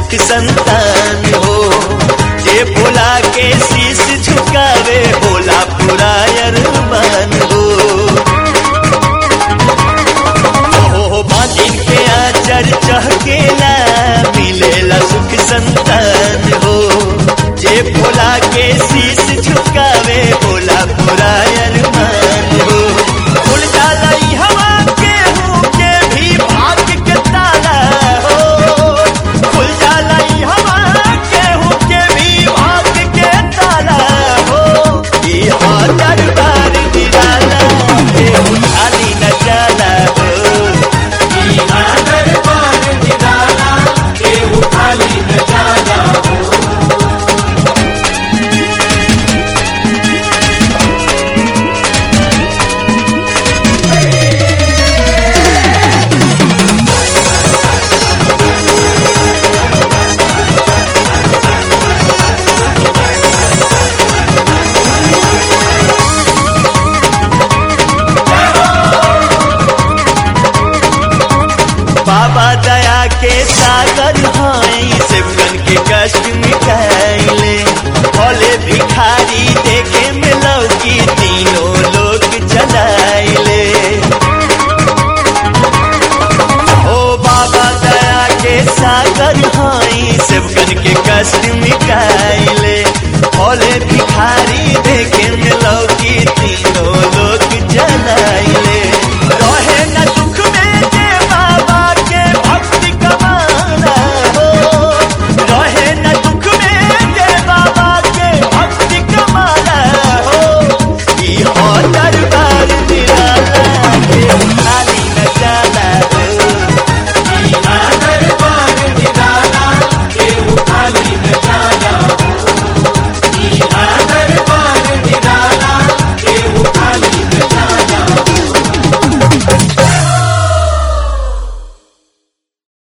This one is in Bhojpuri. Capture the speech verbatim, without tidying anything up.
सुख संतान हो। जे भोला के शीश झुकावे भोला पूरा अरमान हो। ओ बाजिन के आचर चहकेला मिलेला सुख संतान हो। जे भोला के शीश झुकावे भोला पूरा अरमान हो। खुल जाला हवा के हूँ के भी भाग्य के ताला हो। खुल जाला हवा के हूँ के भी भाग्य के ताला हो। यहाँ दरबार निराला केहू खाली न जाला हो। यहाँ दरबार निराला केहू खाली न जाला हो। बाबा दया के सागर हैं सेवकन के कष्ट मिटाइले। भोले भिखारी देखे में लौकी तीनों लोग जलाइले। ओ बाबा दया के सागर हैं सेवकन के कष्ट मिटाइले। भोले भिखारी देखे में लौकी तीनों